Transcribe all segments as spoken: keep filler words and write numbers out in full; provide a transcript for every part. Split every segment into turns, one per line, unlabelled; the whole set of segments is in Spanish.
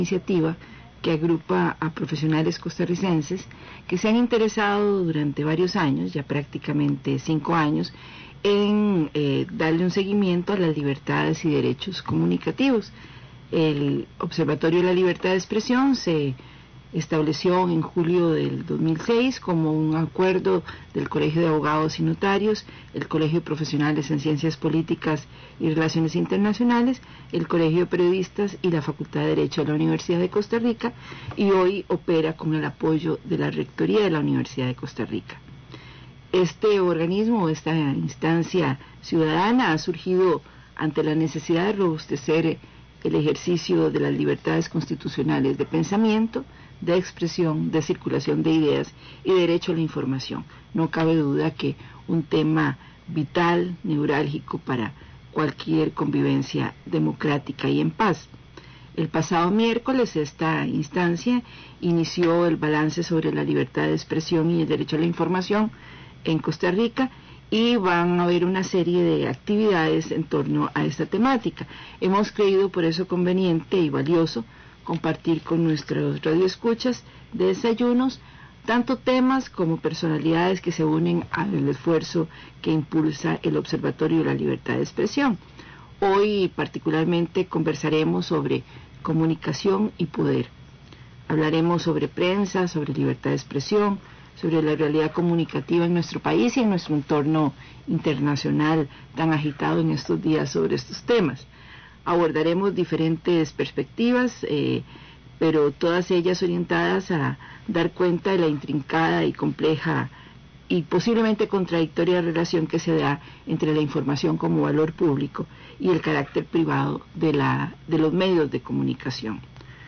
iniciativa que agrupa a profesionales costarricenses que se han interesado durante varios años, ya prácticamente cinco años, en eh, darle un seguimiento a las libertades y derechos comunicativos. El Observatorio de la Libertad de Expresión se estableció en julio del dos mil seis como un acuerdo del Colegio de Abogados y Notarios, el Colegio de Profesionales en Ciencias Políticas y Relaciones Internacionales, el Colegio de Periodistas y la Facultad de Derecho de la Universidad de Costa Rica, y hoy opera con el apoyo de la Rectoría de la Universidad de Costa Rica. Este organismo, esta instancia ciudadana, ha surgido ante la necesidad de robustecer el ejercicio de las libertades constitucionales de pensamiento, de expresión, de circulación de ideas y derecho a la información. No cabe duda que un tema vital, neurálgico para cualquier convivencia democrática y en paz. El pasado miércoles esta instancia inició el balance sobre la libertad de expresión y el derecho a la información en Costa Rica, y van a haber una serie de actividades en torno a esta temática. Hemos creído por eso conveniente y valioso compartir con nuestros radioescuchas de Desayunos tanto temas como personalidades que se unen al esfuerzo que impulsa el Observatorio de la Libertad de Expresión. Hoy particularmente conversaremos sobre comunicación y poder. Hablaremos sobre prensa, sobre libertad de expresión, sobre la realidad comunicativa en nuestro país y en nuestro entorno internacional tan agitado en estos días sobre estos temas. Abordaremos diferentes perspectivas, eh, pero todas ellas orientadas a dar cuenta de la intrincada y compleja y posiblemente contradictoria relación que se da entre la información como valor público y el carácter privado de, la, de los medios de comunicación.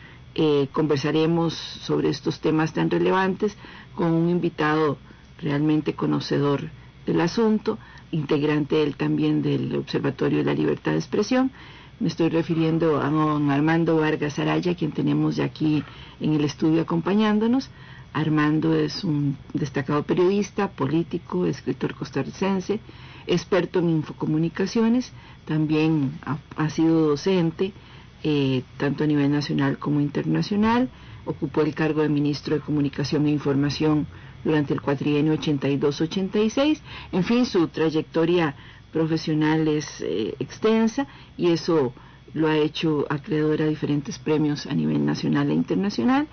Eh, conversaremos sobre estos temas tan relevantes con un invitado realmente conocedor del asunto, integrante él también del Observatorio de la Libertad de Expresión. Me estoy refiriendo a don Armando Vargas Araya, quien tenemos ya aquí en el estudio acompañándonos. Armando es un destacado periodista, político, escritor costarricense, experto en infocomunicaciones, también ha, ha sido docente, Eh, tanto a nivel nacional como internacional. Ocupó el cargo de ministro de Comunicación e Información durante el cuatrienio ochenta y dos ochenta y seis. En fin, su trayectoria profesional es eh, extensa, y eso lo ha hecho acreedor a diferentes premios a nivel nacional e internacional,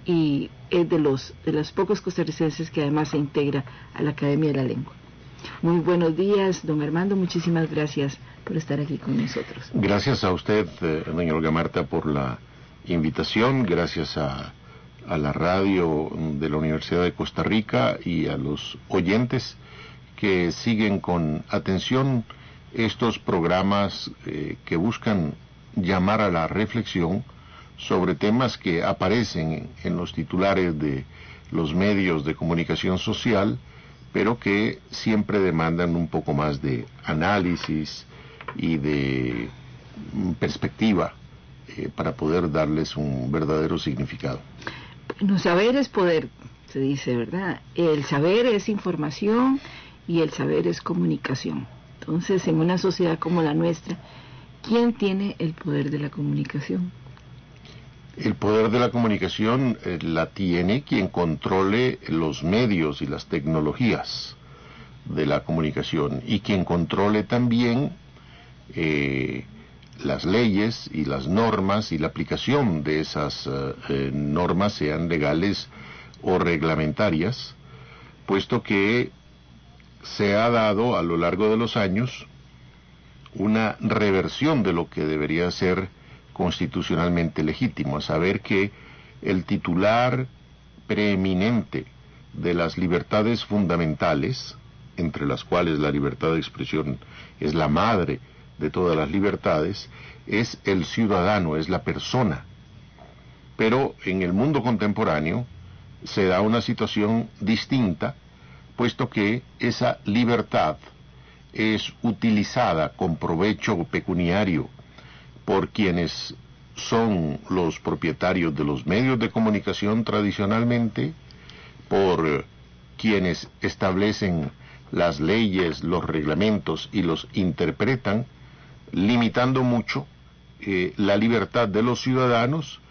y es de los, de los pocos costarricenses que además se integra a la Academia de la Lengua. Muy buenos días, don Armando, muchísimas gracias por estar aquí con nosotros.
Gracias a usted, eh, doña Olga Marta, por la invitación, gracias a, a la radio de la Universidad de Costa Rica y a los oyentes que siguen con atención estos programas eh, que buscan llamar a la reflexión sobre temas que aparecen en, en los titulares de los medios de comunicación social, pero que siempre demandan un poco más de análisis y de perspectiva eh, para poder darles un verdadero significado.
Bueno, saber es poder, se dice, ¿verdad? El saber es información y el saber es comunicación. Entonces, en una sociedad como la nuestra, ¿quién tiene el poder de la comunicación?
El poder de la comunicación eh, la tiene quien controle los medios y las tecnologías de la comunicación, y quien controle también eh, las leyes y las normas y la aplicación de esas eh, eh, normas, sean legales o reglamentarias, puesto que se ha dado a lo largo de los años una reversión de lo que debería ser constitucionalmente legítimo, a saber que el titular preeminente de las libertades fundamentales, entre las cuales la libertad de expresión es la madre de todas las libertades, es el ciudadano, es la persona. Pero en el mundo contemporáneo se da una situación distinta, puesto que esa libertad es utilizada con provecho pecuniario por quienes son los propietarios de los medios de comunicación tradicionalmente, por quienes establecen las leyes, los reglamentos y los interpretan, limitando mucho eh, la libertad de los ciudadanos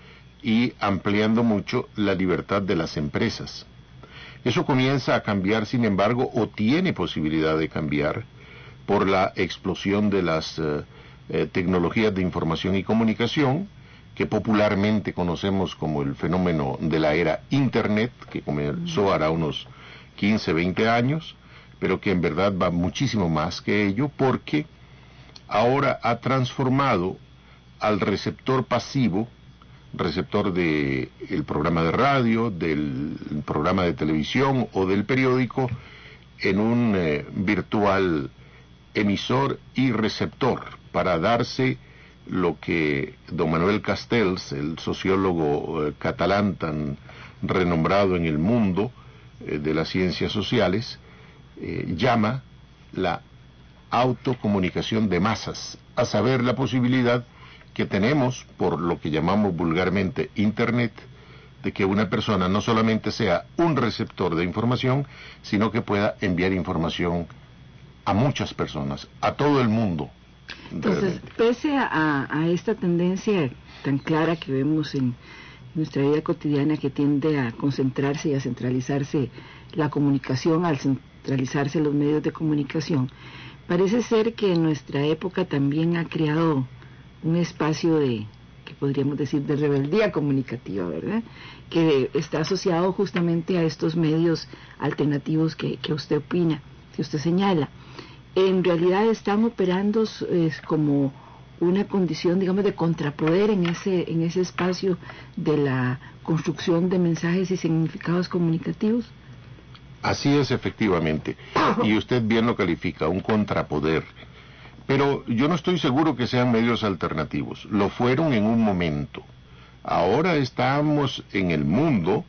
y ampliando mucho la libertad de las empresas. Eso comienza a cambiar, sin embargo, o tiene posibilidad de cambiar por la explosión de las eh, eh, tecnologías de información y comunicación, que popularmente conocemos como el fenómeno de la era Internet, que comenzó hará unos quince, veinte años, pero que en verdad va muchísimo más que ello, porque ahora ha transformado al receptor pasivo, receptor del programa de radio, del programa de televisión o del periódico, en un eh, virtual emisor y receptor, para darse lo que don Manuel Castells, el sociólogo eh, catalán tan renombrado en el mundo eh, de las ciencias sociales, eh, llama la autocomunicación de masas, a saber, la posibilidad que tenemos, por lo que llamamos vulgarmente Internet, de que una persona no solamente sea un receptor de información, sino que pueda enviar información a muchas personas, a todo el mundo.
Entonces, pese a, a esta tendencia tan clara que vemos en nuestra vida cotidiana, que tiende a concentrarse y a centralizarse la comunicación, al centralizarse los medios de comunicación, parece ser que en nuestra época también ha creado un espacio de, que podríamos decir, de rebeldía comunicativa, ¿verdad?, que está asociado justamente a estos medios alternativos que, que usted opina, que usted señala. En realidad están operando eh, como una condición, digamos, de contrapoder en ese, en ese espacio de la construcción de mensajes y significados comunicativos.
Así es, efectivamente, y usted bien lo califica, un contrapoder. Pero yo no estoy seguro que sean medios alternativos. Lo fueron en un momento. Ahora estamos en el mundo